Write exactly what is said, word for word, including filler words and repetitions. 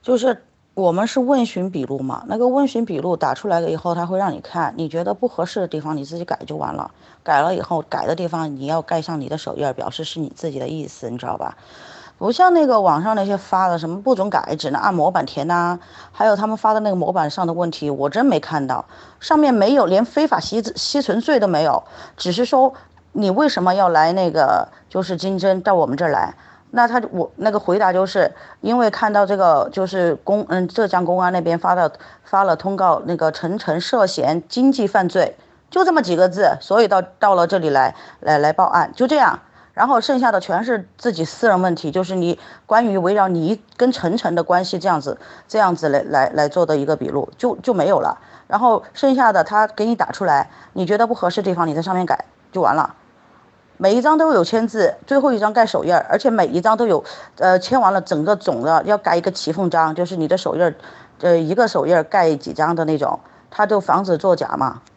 就是我们是问询笔录嘛，那个问询笔录打出来了以后，他会让你看，你觉得不合适的地方你自己改就完了。改了以后，改的地方你要盖上你的手印儿，表示是你自己的意思，你知道吧？不像那个网上那些发的什么不准改，只能按模板填呐、还有他们发的那个模板上的问题，我真没看到，上面没有，连非法吸吸存罪都没有，只是说你为什么要来那个就是金针到我们这儿来？那他我那个回答就是因为看到这个就是公嗯浙江公安那边发的发了通告，那个陈晨涉嫌经济犯罪，就这么几个字，所以到到了这里来来来报案，就这样。然后剩下的全是自己私人问题，就是你关于围绕你跟晨晨的关系这样子这样子来来来做的一个笔录，就就没有了。然后剩下的他给你打出来，你觉得不合适的地方，你在上面改就完了。每一张都有签字，最后一张盖手印儿，而且每一张都有，呃，签完了整个总的要盖一个骑缝章，就是你的手印儿，呃，一个手印儿盖几张的那种，他就防止作假嘛。